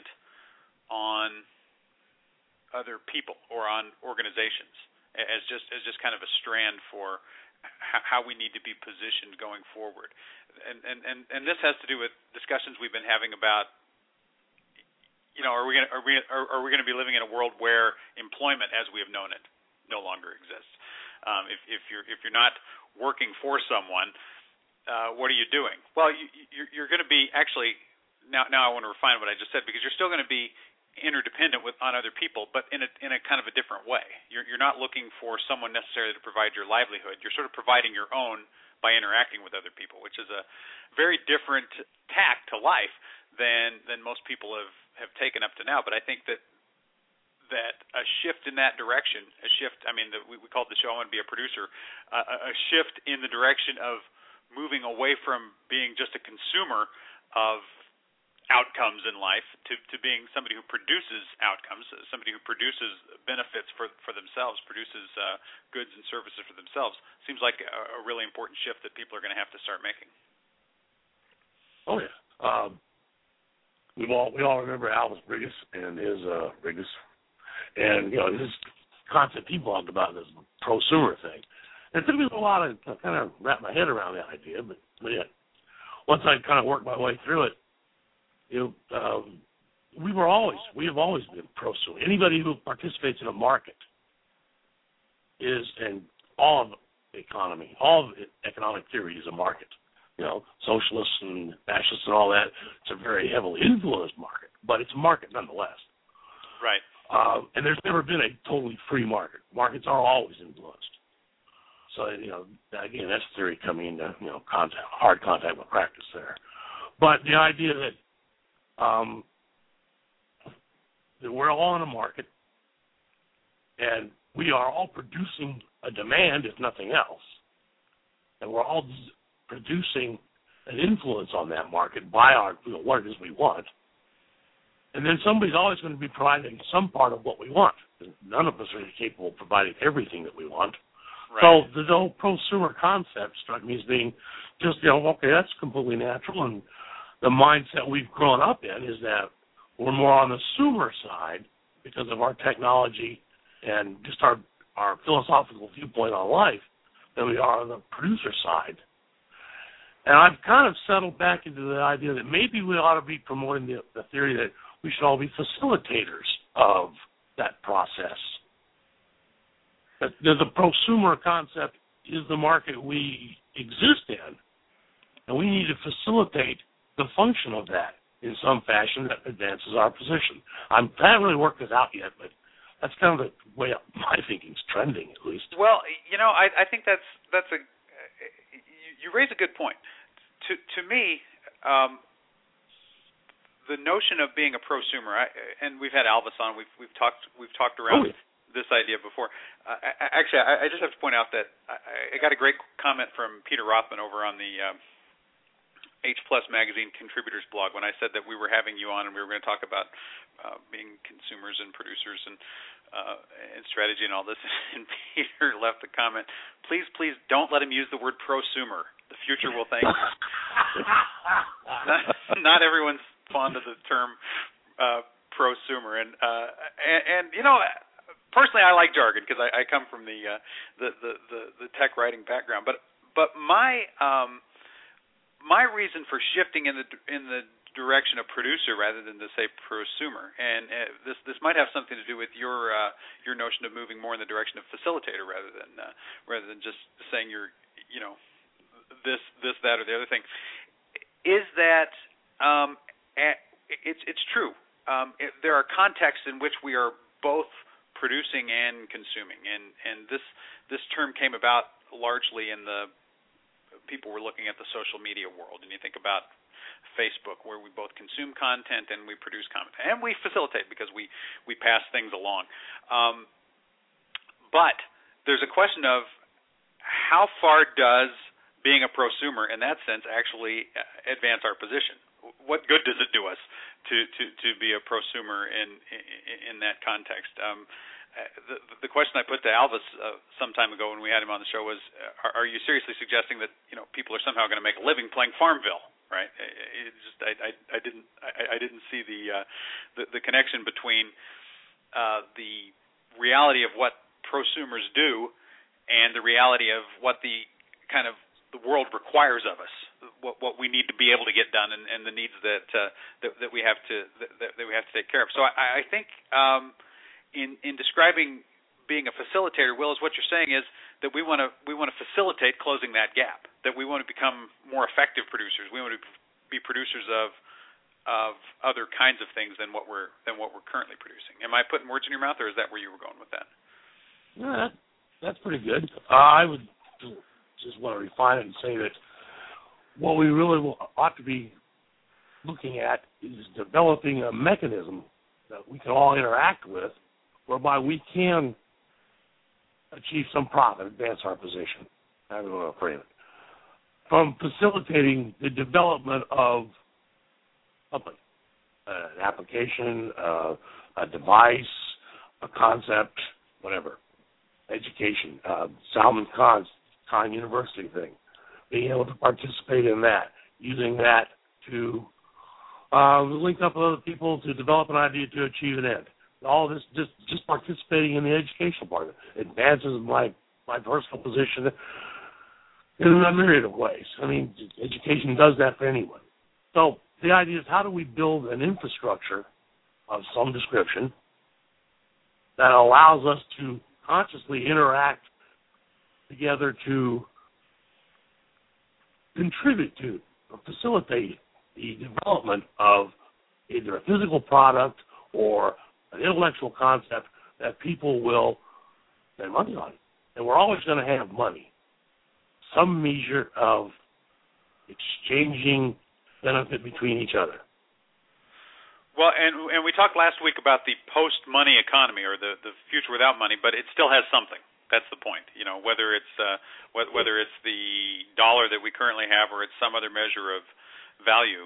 on other people or on organizations as just as just kind of a strand for how we need to be positioned going forward. And and and, and this has to do with discussions we've been having about, you know, are we going are we are, are we going to be living in a world where employment as we have known it no longer exists? Um, if, if you're if you're not working for someone, uh, what are you doing? Well, you, you're, you're going to be actually now. Now I want to refine what I just said, because you're still going to be interdependent with on other people, but in a in a kind of a different way. You're you're not looking for someone necessarily to provide your livelihood. You're sort of providing your own by interacting with other people, which is a very different tack to life than than most people have, have taken up to now. But I think that. that a shift in that direction, a shift, I mean, the, we, we called the show I Want to Be a Producer, uh, a shift in the direction of moving away from being just a consumer of outcomes in life to, to being somebody who produces outcomes, somebody who produces benefits for, for themselves, produces uh, goods and services for themselves, seems like a, a really important shift that people are going to have to start making. Oh, yeah. Um, we all we all remember Alvis Brigus and his uh, Brigus. And, you know, this concept he blogged about, this prosumer thing. And it took me a while to kind of wrap my head around that idea, but, but yeah, once I kind of worked my way through it, you know, um, we were always, we have always been prosumer. Anybody who participates in a market is, and all of the economy, all of economic theory is a market. You know, socialists and fascists and all that, it's a very heavily influenced market, but it's a market nonetheless. Right. Um, and there's never been a totally free market. Markets are always influenced. So, you know, again, that's theory coming into, you know, contact, hard contact with practice there. But the idea that, um, that we're all in a market, and we are all producing a demand, if nothing else, and we're all producing an influence on that market by our, you know, what it is we want. And then somebody's always going to be providing some part of what we want. None of us are capable of providing everything that we want. Right. So the whole prosumer concept struck me as being just, you know, okay, that's completely natural. And the mindset we've grown up in is that we're more on the sumer side because of our technology and just our, our philosophical viewpoint on life than we are on the producer side. And I've kind of settled back into the idea that maybe we ought to be promoting the, the theory that we should all be facilitators of that process. That the, the prosumer concept is the market we exist in, and we need to facilitate the function of that in some fashion that advances our position. I'm, I haven't really worked this out yet, but that's kind of the way my thinking's trending, at least. Well, you know, I, I think that's that's a you, you raise a good point. To to me, um, the notion of being a prosumer, I, and we've had Alvis on. We've we've talked we've talked around. Oh, yeah. This idea before. Uh, I, actually, I, I just have to point out that I, I got a great comment from Peter Rothman over on the um, H Plus Magazine contributors blog when I said that we were having you on and we were going to talk about uh, being consumers and producers and uh, and strategy and all this. And Peter left the comment, please, please don't let him use the word prosumer. The future will thank you. not, not everyone's fond of the term uh, prosumer. And, uh, and, and, you know, personally, I like jargon because I, I come from the, uh, the, the the the tech writing background. But but my um, my reason for shifting in the in the direction of producer rather than to say prosumer, and uh, this this might have something to do with your uh, your notion of moving more in the direction of facilitator rather than uh, rather than just saying you're you know this this that or the other thing, is that um, it's it's true. Um, it, there are contexts in which we are both producing and consuming, and and this this term came about largely in the people were looking at the social media world, and you think about Facebook, where we both consume content and we produce content, and we facilitate because we we pass things along. Um, but there's a question of how far does being a prosumer in that sense actually advance our position? What good does it do us to, to, to be a prosumer in, in in that context? Um, the, the question I put to Alvis uh, some time ago when we had him on the show was, are, are you seriously suggesting that you know people are somehow going to make a living playing Farmville? Right? It just I, I, I didn't I, I didn't see the, uh, the the connection between uh, the reality of what prosumers do and the reality of what the kind of the world requires of us, what what we need to be able to get done, and, and the needs that, uh, that that we have to that, that we have to take care of. So I, I think um, in in describing being a facilitator, Will, is what you're saying is that we want to we want to facilitate closing that gap. That we want to become more effective producers. We want to be producers of of other kinds of things than what we're than what we're currently producing. Am I putting words in your mouth, or is that where you were going with that? Yeah, that's pretty good. Uh, I would just want to refine it and say that what we really ought to be looking at is developing a mechanism that we can all interact with, whereby we can achieve some profit, advance our position. I don't want to frame it. From facilitating the development of something, uh, an application, uh, a device, a concept, whatever, education, uh, Salman Khan's Khan University thing, being able to participate in that, using that to uh, link up with other people to develop an idea to achieve an end. All this, just just participating in the educational part of it, advances my my personal position in a myriad of ways. I mean, education does that for anyone. So the idea is, how do we build an infrastructure of some description that allows us to consciously interact together to contribute to or facilitate the development of either a physical product or an intellectual concept that people will spend money on. And we're always going to have money. Some measure of exchanging benefit between each other. Well, and and we talked last week about the post-money economy, or the, the future without money, but it still has something. That's the point. You know, whether it's uh, whether it's the dollar that we currently have, or it's some other measure of value.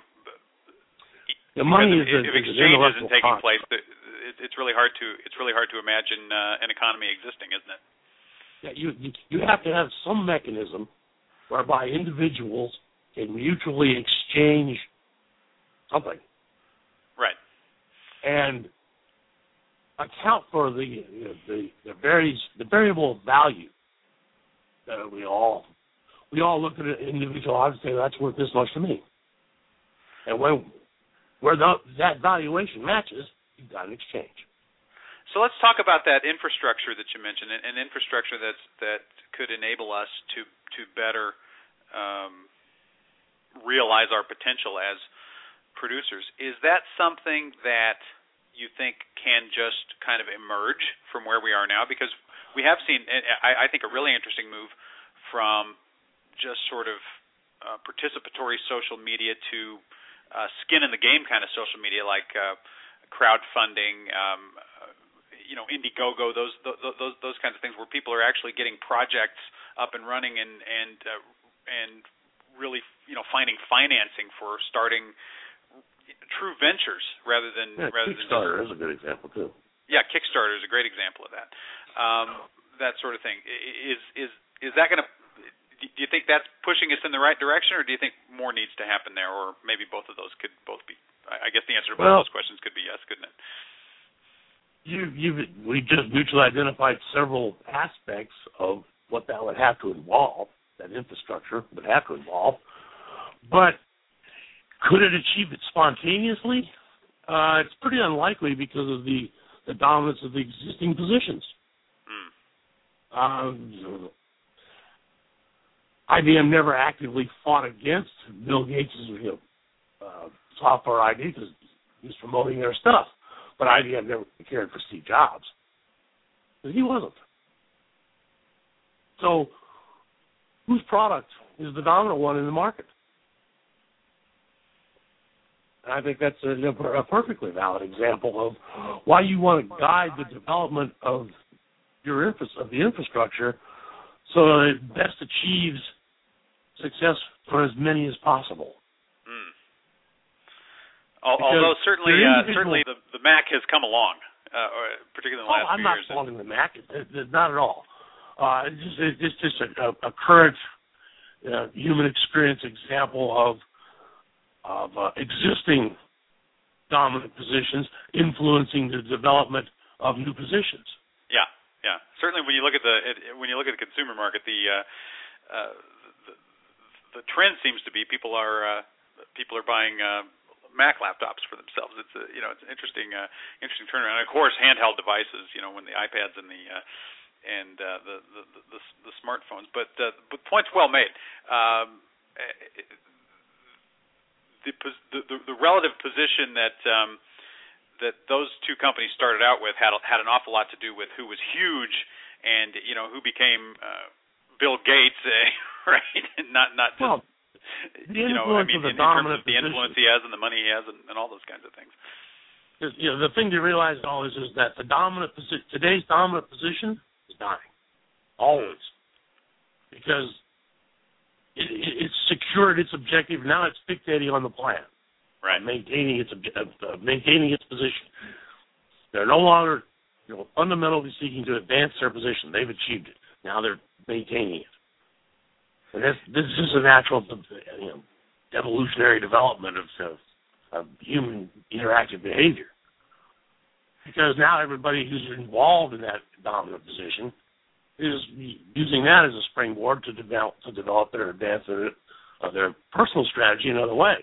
The money if, is if a, exchange is isn't taking concept. place, it, it's really hard to it's really hard to imagine uh, an economy existing, isn't it? Yeah, you, you you have to have some mechanism whereby individuals can mutually exchange something. Right. And account for the you know, the the varies the variable value that we all we all look at an individual object and say that's worth this much to me. And when where the, that valuation matches, you've got an exchange. So let's talk about that infrastructure that you mentioned, an infrastructure that's that could enable us to to better um, realize our potential as producers. Is that something that you think can just kind of emerge from where we are now? Because we have seen, I, I think, a really interesting move from just sort of uh, participatory social media to uh, skin in the game kind of social media, like uh, crowdfunding, um, uh, you know, Indiegogo, those, those those those kinds of things, where people are actually getting projects up and running and and uh, and really, you know, finding financing for starting true ventures rather than yeah, rather Kickstarter than is a good example too. Yeah, Kickstarter is a great example of that. Um, that sort of thing. Is is is that going to? Do you think that's pushing us in the right direction, or do you think more needs to happen there, or maybe both of those could both be? I guess the answer to both well, those questions could be yes, couldn't it? You you we just mutually identified several aspects of what that would have to involve. That infrastructure would have to involve, but could it achieve it spontaneously? Uh, it's pretty unlikely because of the, the dominance of the existing positions. Mm. Um, I B M never actively fought against Bill Gates' you know, uh, software I D because he was promoting their stuff. But I B M never cared for Steve Jobs. But he wasn't. So whose product is the dominant one in the market? And I think that's a, a perfectly valid example of why you want to guide the development of your infra- of the infrastructure so that it best achieves success for as many as possible. Mm. Although certainly, uh, certainly the, the Mac has come along, uh, particularly in the oh, last I'm few not years. I'm not faulting the Mac, it, it, not at all. Uh, it's just, it's just a, a, a current uh, human experience example of of uh, existing dominant positions influencing the development of new positions. Yeah, yeah. Certainly, when you look at the when you look at the consumer market, the uh, uh, the, the trend seems to be people are uh, people are buying uh, Mac laptops for themselves. It's a, you know it's an interesting uh, interesting turnaround. And of course, handheld devices. You know, when the iPads and the uh, and uh, the, the, the the smartphones. But uh, but point's well made. Um, The, the the relative position that um, that those two companies started out with had had an awful lot to do with who was huge and you know who became uh, Bill Gates, uh, right? And not not just well, the you know I mean of the in, in terms of the position. influence he has and the money he has and, and all those kinds of things. You know, the thing to realize always is that the dominant posi- today's dominant position is dying, always, because It, it, it's secured its objective. Now it's fixating on the plan, right? Uh, maintaining its uh, maintaining its position. They're no longer, you know, fundamentally seeking to advance their position. They've achieved it. Now they're maintaining it. And this this is a natural, you know, evolutionary development of, of, of human interactive behavior. Because now everybody who's involved in that dominant position is using that as a springboard to develop to develop their advance of their personal strategy in other ways.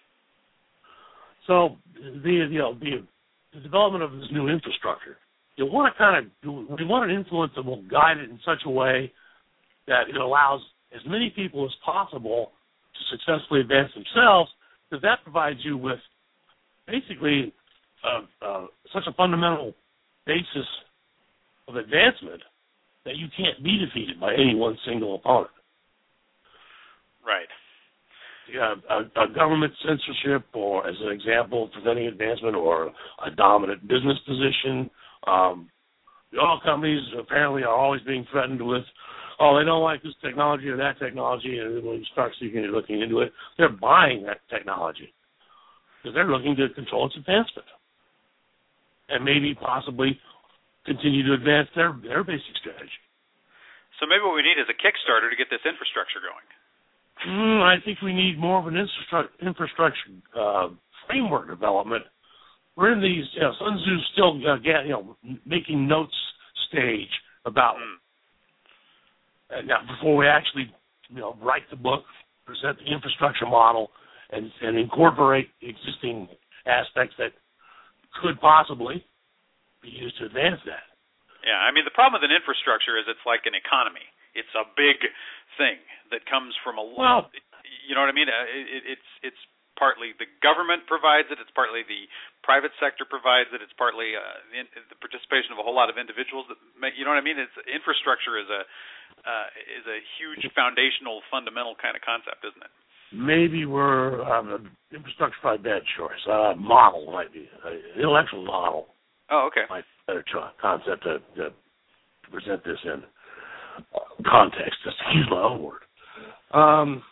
So the you know the, the development of this new infrastructure, you want to kind of we want an influence that will guide it in such a way that it allows as many people as possible to successfully advance themselves, because that provides you with basically uh, uh, such a fundamental basis of advancement that you can't be defeated by any one single opponent. Right. uh, a, a government censorship, or as an example, preventing advancement, or a dominant business position. Um, the oil companies apparently are always being threatened with, oh, they don't like this technology or that technology, and when you start seeking and looking into it, they're buying that technology because they're looking to control its advancement and maybe possibly continue to advance their, their basic strategy. So maybe what we need is a Kickstarter to get this infrastructure going. Mm, I think we need more of an infrastructure, infrastructure uh, framework development. We're in these, you know, Sun Tzu's still, uh, get, you know, making notes stage about Mm. uh, now before we actually, you know, write the book, present the infrastructure model, and, and incorporate existing aspects that could possibly be used to advance that. Yeah, I mean, the problem with an infrastructure is it's like an economy. It's a big thing that comes from a well, you know what I mean? It, it, it's it's partly the government provides it. It's partly the private sector provides it. It's partly uh, the, the participation of a whole lot of individuals that make, you know what I mean? It's infrastructure is a uh, is a huge foundational, fundamental kind of concept, isn't it? Maybe we're um, infrastructure probably bad choice. Uh, model might be uh, intellectual model. Oh, okay. Might be a better cho- concept to, to present this in context. Just to use my own word. Um,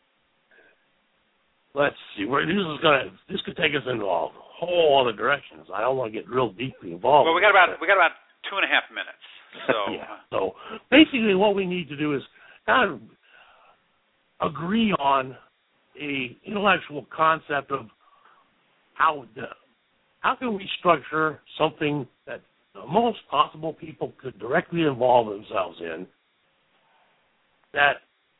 let's see. Where this is going to this could take us into a whole other directions. I don't want to get real deeply involved. Well, we got about we got about two and a half minutes. So yeah. So basically, what we need to do is kind of agree on a intellectual concept of how how can we structure something that the most possible people could directly involve themselves in that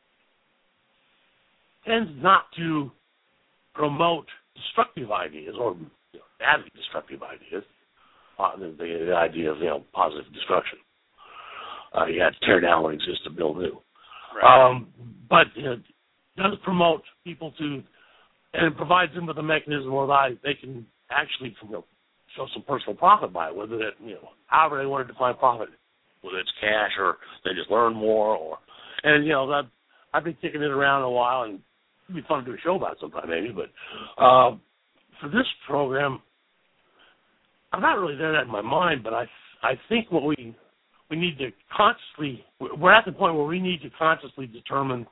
tends not to promote destructive ideas or you know, badly destructive ideas. Uh, the, the, the idea of you know positive destruction. Uh, you have to tear down what exists to build new. right. Um, but you know, does promote people to, and it provides them with a mechanism where they can actually you know, show some personal profit by it, whether that, you know, however they want to define profit, whether it's cash or they just learn more, or, and, you know, I've, I've been kicking it around a while, and it'd be fun to do a show about it sometime maybe, but uh, for this program, I'm not really there that in my mind, but I, I think what we, we need to consciously, we're at the point where we need to consciously determine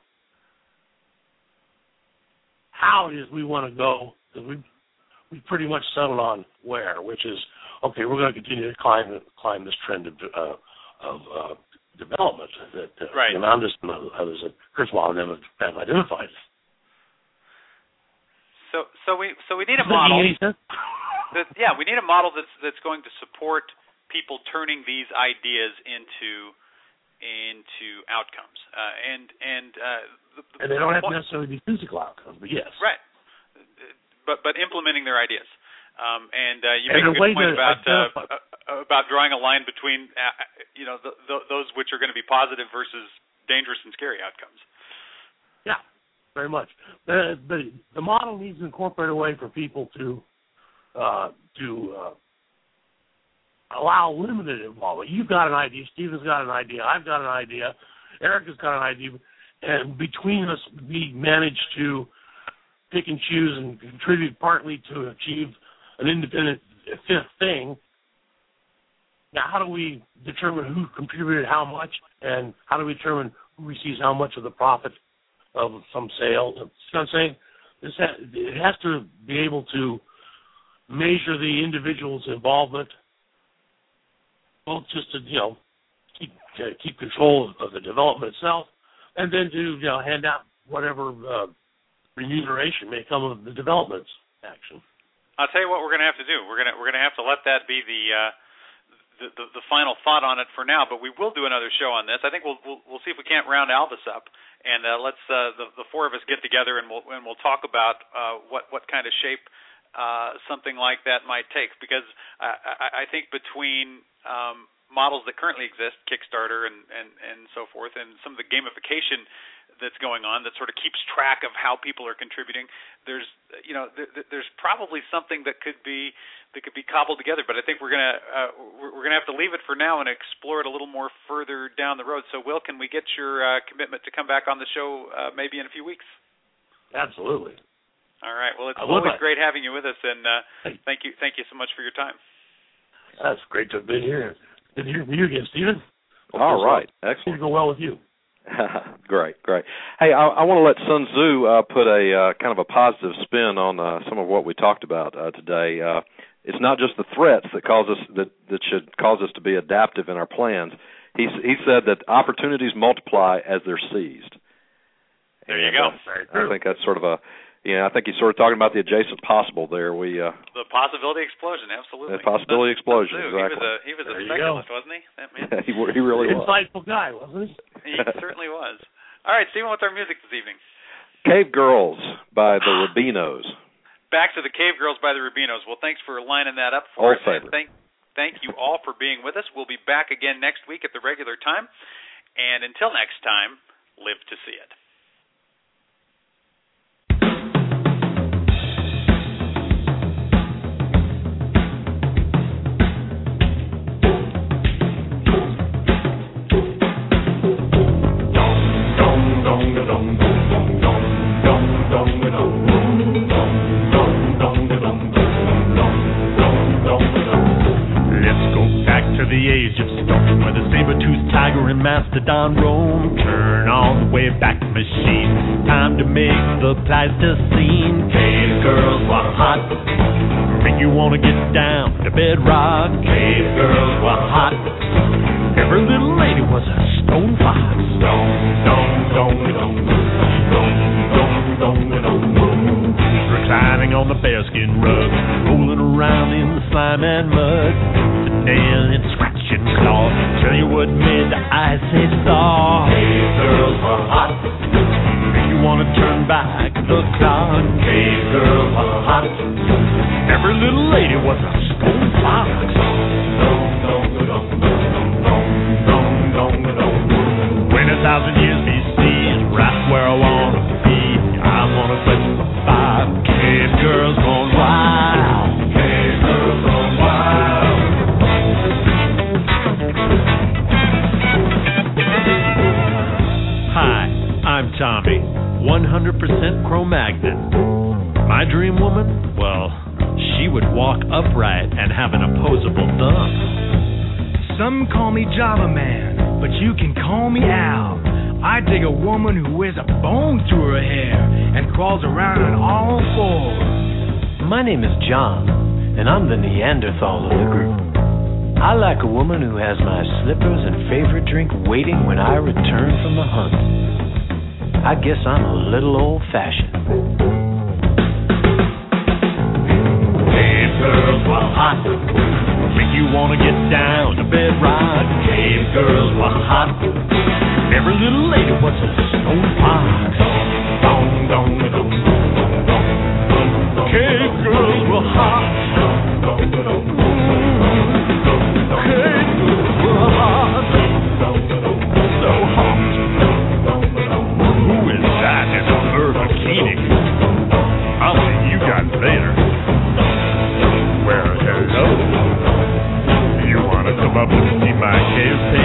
how it is we want to go, because we we pretty much settled on where, which is, okay, we're going to continue to climb climb this trend of uh, of uh, development that uh, right. Anandis and others at Kurzweil have, have identified. So so we so we need a Does that model. make any sense? That, yeah, we need a model that's that's going to support people turning these ideas into into outcomes, uh, and and uh, the, the, and they don't have point, to necessarily be physical outcomes, but yes, right. But but implementing their ideas, um, and uh, you and make a good point about uh, uh, about drawing a line between uh, you know the, the, those which are going to be positive versus dangerous and scary outcomes. Yeah, very much. The the, the model needs to incorporate a way for people to uh, to uh, allow limited involvement. You've got an idea, Stephen's got an idea, I've got an idea, Eric has got an idea, and between us we manage to pick and choose and contribute partly to achieve an independent fifth thing. Now, how do we determine who contributed how much, and how do we determine who receives how much of the profit of some sale? You know what I'm saying? This ha- it has to be able to measure the individual's involvement, both just to, you know, keep uh, keep control of the development itself, and then to, you know, hand out whatever uh, remuneration may come of the development action. I'll tell you what we're going to have to do. We're going to we're going to have to let that be the, uh, the the the final thought on it for now. But we will do another show on this. I think we'll we'll, we'll see if we can't round Alvis up, and uh, let's uh, the the four of us get together and we'll and we'll talk about uh, what what kind of shape uh, something like that might take. Because I, I, I think between um, models that currently exist, Kickstarter and, and, and so forth, and some of the gamification that's going on that sort of keeps track of how people are contributing, there's you know th- th- there's probably something that could be that could be cobbled together. But I think we're gonna uh, we're, we're gonna have to leave it for now and explore it a little more further down the road. So, Will, can we get your uh, commitment to come back on the show uh, maybe in a few weeks? Absolutely. All right. Well, it's I always love it. great having you with us, and uh, Hey. thank you, thank you so much for your time. That's great to be here. Good to hear from you again, Stephen. Hope All this, right. uh, Excellent. Go well with you. Great, great. Hey, I, I want to let Sun Tzu uh, put a uh, kind of a positive spin on uh, some of what we talked about uh, today. Uh, it's not just the threats that cause us that, that should cause us to be adaptive in our plans. He he said that opportunities multiply as they're seized. There you and, go. Uh, I think that's sort of a yeah. I think he's sort of talking about the adjacent possible there. We uh, the possibility explosion, absolutely. The possibility Sun, explosion, Sun Tzu, exactly. He was a he was a There you speculist, go. wasn't he? That man. he he really was. Insightful guy, wasn't he? He certainly was. All right, Stephen, what's our music this evening? Cave Girls by the Rubinos. Back to the Cave Girls by the Rubinos. Well, thanks for lining that up for Old us. And favorite. thank, thank you all for being with us. We'll be back again next week at the regular time. And until next time, live to see it. The age of stone, where the saber-toothed tiger and mastodon roam. Turn on the Wayback Machine, time to make the Pleistocene. Cave girls were hot, make you wanna get down to bedrock. Cave girls were hot, every little lady was a stone fox. Stone, stone, stone, stone, stone, stone, stone, stone. Reclining on the bearskin rug, rolling around in the slime and mud. Nail and scratch and claw, tell you what made the ice age thaw. Cave girls were hot, make you wanna turn back the clock. Cave girls were hot, every little lady was a stone fox. When a thousand years B C is right where I wanna be, I wanna quench the fire. Cave girls gone wild. Cave girls gone wild. Hi, I'm Tommy, one hundred percent Cro-Magnon. My dream woman? Well, she would walk upright and have an opposable thumb. Some call me Java Man, but you can call me Al. I dig a woman who wears a bone through her hair and crawls around on all fours. My name is John, and I'm the Neanderthal of the group. I like a woman who has my slippers and favorite drink waiting when I return from the hunt. I guess I'm a little old-fashioned. Cave girls were hot, make you wanna get down to bedrock. Cave girls were hot, every little lady was a stone fox. Dong, dong, dong, dong, dong. Cave girls were hot. Cave girls were hot, so hot. Who is that in a fur bikini? I'll see you guys later. Well, hello. You wanna come up and see my cave pig?